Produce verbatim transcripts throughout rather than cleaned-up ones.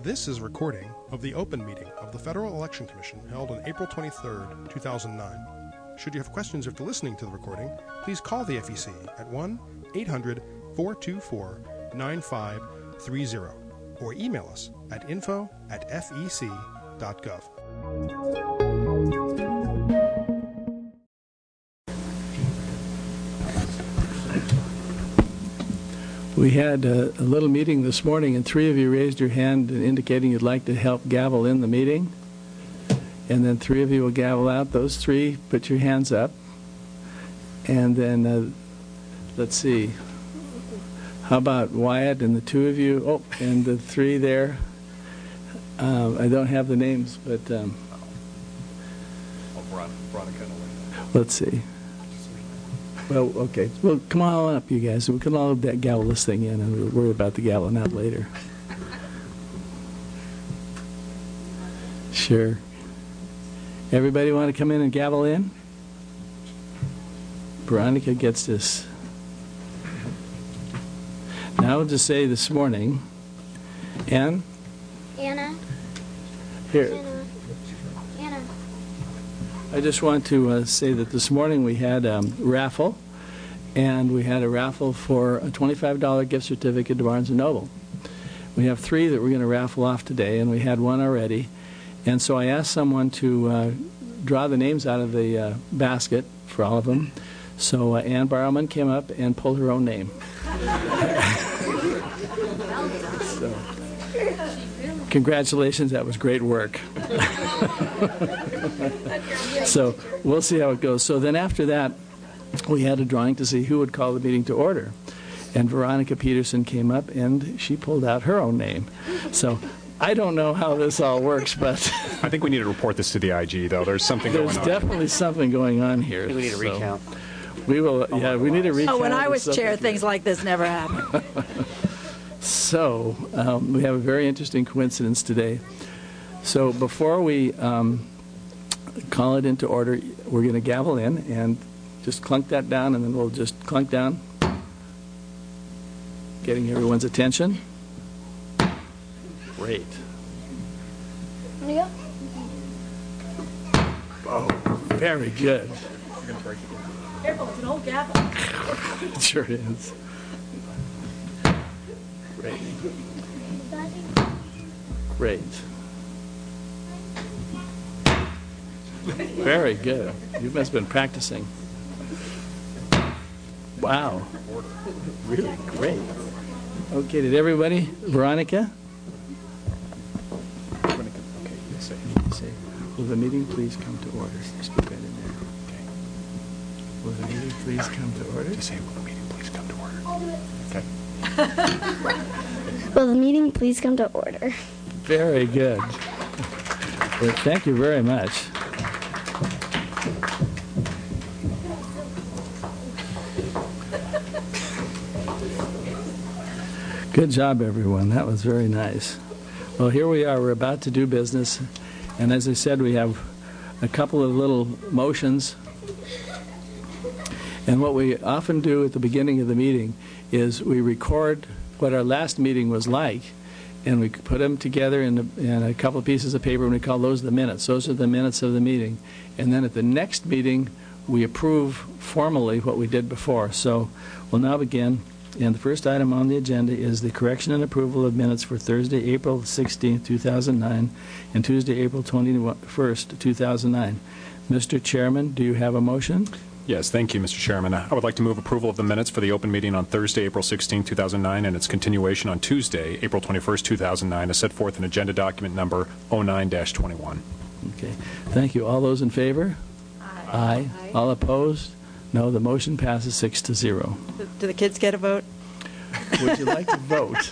This is a recording of the open meeting of the Federal Election Commission held on April twenty-third, two thousand nine. Should you have questions after listening to the recording, please call the F E C at one eight hundred, four two four, nine five three zero or email us at info at f e c dot gov. We had a, a little meeting this morning, and three of you raised your hand indicating you'd like to help gavel in the meeting. And then three of you will gavel out. Those three, put your hands up. And then, uh, let's see, how about Wyatt and the two of you? Oh, and the three there. Um, I don't have the names, but um, let's see. Well, okay. Well, come on up, you guys. We can all gavel this thing in, and we'll worry about the gaveling out later. Sure. Everybody want to come in and gavel in? Veronica gets this. Now I'll just say this morning, Ann? Anna. Here. Anna. Anna. I just want to uh, say that this morning we had a um, raffle, and we had a raffle for a twenty-five dollar gift certificate to Barnes and Noble. We have three that we're going to raffle off today, and we had one already. And so I asked someone to uh, draw the names out of the uh, basket for all of them. So uh, Ann Barrowman came up and pulled her own name. So, congratulations, that was great work. So we'll see how it goes. So then after that, we had a drawing to see who would call the meeting to order. And Veronica Peterson came up, and she pulled out her own name. So I don't know how this all works, but I think we need to report this to the I G, though. There's something there's going on. There's definitely something going on here. I think we need a so recount. We will, yeah, we need a recount. Oh, when I was chair, things like this never happened. So um, we have a very interesting coincidence today. So before we um, call it into order, we're going to gavel in and just clunk that down, and then we'll just clunk down, getting everyone's attention. Great. Yeah. Oh, very good. Careful, it's an old gavel. It sure is. Great. Great. Very good. You must have been practicing. Wow. Really great. Okay, did everybody? Veronica? Okay, you'll say. Say, will the meeting please come to order? Just put that in there. Okay. Will the meeting please come to order? Just say, will the meeting please come to order? I'll do it. Okay. Will the meeting please come to order? Very good. Well, thank you very much. Good job, everyone. That was very nice. Well, here we are. We're about to do business. And as I said, we have a couple of little motions. And what we often do at the beginning of the meeting is we record what our last meeting was like, and we put them together in a, in a couple of pieces of paper, and we call those the minutes. Those are the minutes of the meeting. And then at the next meeting, we approve formally what we did before. So we'll now begin. And the first item on the agenda is the correction and approval of minutes for Thursday, April sixteenth, two thousand nine, and Tuesday, April twenty-first, two thousand nine. Mister Chairman, do you have a motion? Yes, thank you, Mister Chairman. I would like to move approval of the minutes for the open meeting on Thursday, April sixteenth, two thousand nine, and its continuation on Tuesday, April twenty-first, two thousand nine, as set forth in agenda document number oh nine dash twenty-one. Okay. Thank you. All those in favor? Aye. Aye. Aye. All opposed? No. The motion passes six to zero. Do the kids get a vote? Would you like to vote?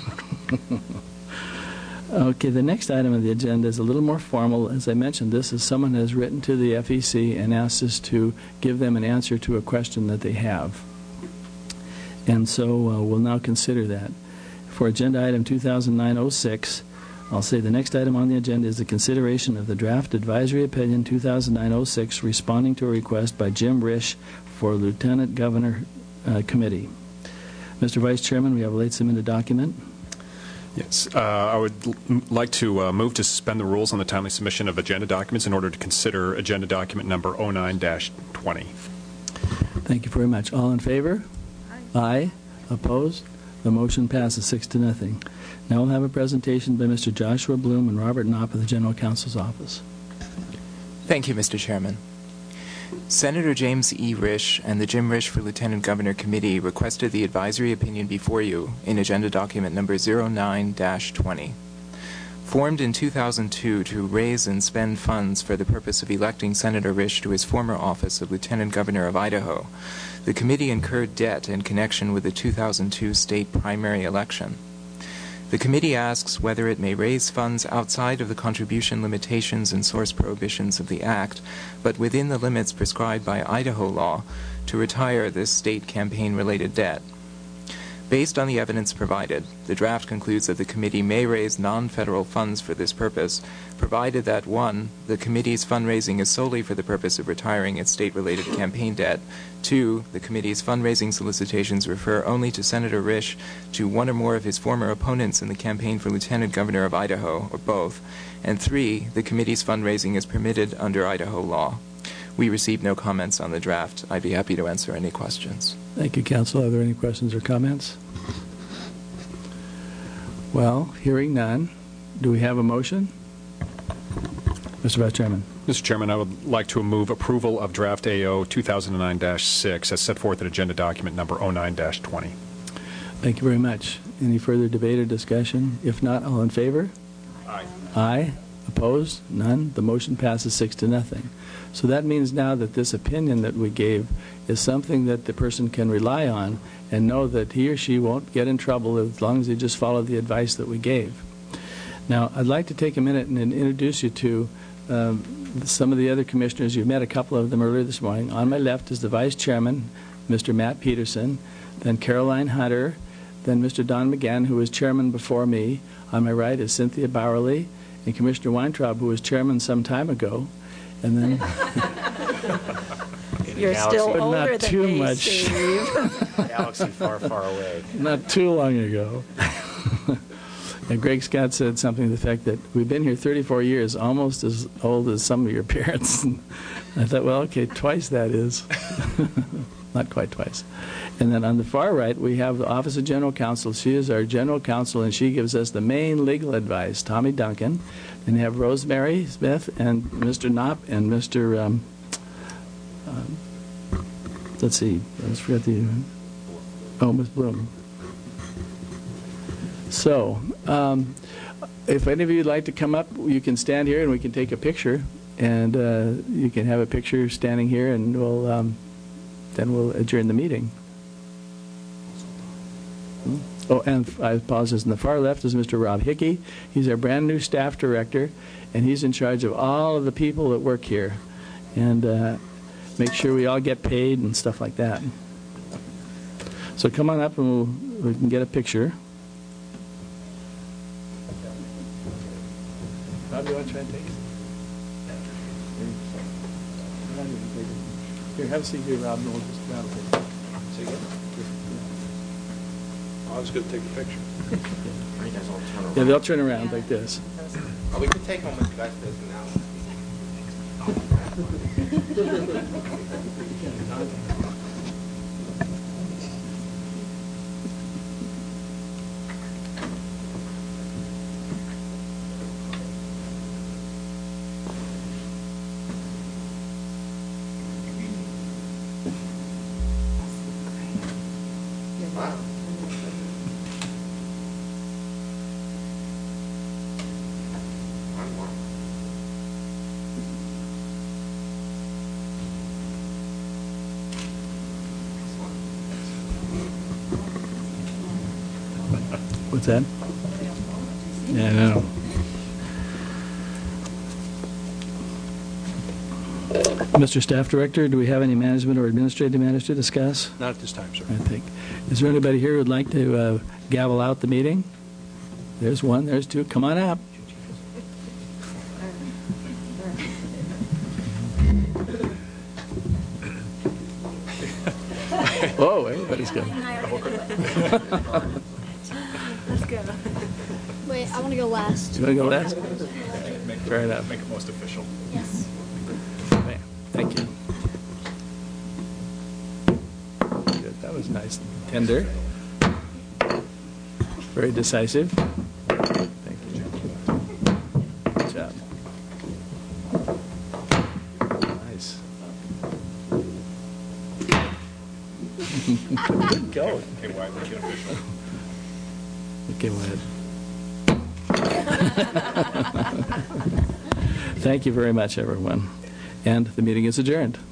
Okay, the next item on the agenda is a little more formal. As I mentioned, this is someone has written to the F E C and asked us to give them an answer to a question that they have. And so uh, we'll now consider that. For agenda item two thousand nine oh six, I'll say the next item on the agenda is the consideration of the draft advisory opinion two thousand nine oh six responding to a request by Jim Risch for Lieutenant Governor uh, Committee. Mister Vice Chairman, we have a late submitted document. Yes. Uh, I would l- like to uh, move to suspend the rules on the timely submission of agenda documents in order to consider agenda document number oh nine dash twenty. Thank you very much. All in favor? Aye. Aye. Opposed? The motion passes six to nothing. Now we'll have a presentation by Mister Joshua Bloom and Robert Knopp of the General Counsel's Office. Thank you, Mister Chairman. Senator James E. Risch and the Jim Risch for Lieutenant Governor Committee requested the advisory opinion before you in agenda document number oh nine dash twenty. Formed in two thousand two to raise and spend funds for the purpose of electing Senator Risch to his former office of Lieutenant Governor of Idaho, the committee incurred debt in connection with the two thousand two state primary election. The committee asks whether it may raise funds outside of the contribution limitations and source prohibitions of the Act, but within the limits prescribed by Idaho law, to retire this state campaign-related debt. Based on the evidence provided, the draft concludes that the committee may raise non-federal funds for this purpose, provided that, one, the committee's fundraising is solely for the purpose of retiring its state-related campaign debt, two, the committee's fundraising solicitations refer only to Senator Risch, to one or more of his former opponents in the campaign for Lieutenant Governor of Idaho, or both, and three, the committee's fundraising is permitted under Idaho law. We received no comments on the draft. I'd be happy to answer any questions. Thank you, Counsel. Are there any questions or comments? Well, hearing none, do we have a motion? Mister Vice Chairman. Mister Chairman, I would like to move approval of draft A O two thousand nine dash six as set forth in agenda document number oh nine dash twenty. Thank you very much. Any further debate or discussion? If not, all in favor? Aye. Aye. Opposed? None. The motion passes six to nothing. So that means now that this opinion that we gave is something that the person can rely on and know that he or she won't get in trouble as long as they just follow the advice that we gave. Now, I'd like to take a minute and introduce you to um, some of the other commissioners. You've met a couple of them earlier this morning. On my left is the Vice Chairman, Mister Matt Peterson, then Caroline Hunter, then Mister Don McGann, who was Chairman before me. On my right is Cynthia Bowerly, and Commissioner Weintraub, who was Chairman some time ago. And then You're Galaxy. still But older not than too me, much. Steve. Galaxy far, far away. not too long ago. And Greg Scott said something to the effect that we've been here thirty-four years, almost as old as some of your parents. And I thought, well, okay, twice that is. Not quite twice. And then on the far right, we have the Office of General Counsel. She is our General Counsel, and she gives us the main legal advice, Tommy Duncan. Then you have Rosemary Smith and Mister Knopp and Mister Um, um, let's see, let's forget the, oh, Miz Bloom. So, um, if any of you would like to come up, you can stand here and we can take a picture. And uh, you can have a picture standing here, and we'll um, then we'll adjourn the meeting. Oh, and I apologize. On the far left is Mister Rob Hickey. He's our brand new staff director, and he's in charge of all of the people that work here, and uh, make sure we all get paid and stuff like that. So come on up, and we'll, we can get a picture. Rob, you want to try and take it? Here, have a seat here, Rob, and we'll just grab a picture. Say again? I was going to take a picture. Are you guys all turn around? Yeah, they'll turn around like this. Oh, we could take home with you guys this now. Wow. What's that? Yeah, I know. Mister Staff Director, do we have any management or administrative matters to discuss? Not at this time, sir. I think. Is there anybody here who would like to uh, gavel out the meeting? There's one, there's two. Come on up. Oh, everybody's good. Let's go. I want to go last. You want to go last? Fair enough. Make it most official. Yes. Okay, thank you. Good. That was nice. Tender. Very decisive. Thank you. Good job. Nice. Good going. Okay, why make it official? Okay, Wyatt. Thank you very much, everyone. And the meeting is adjourned.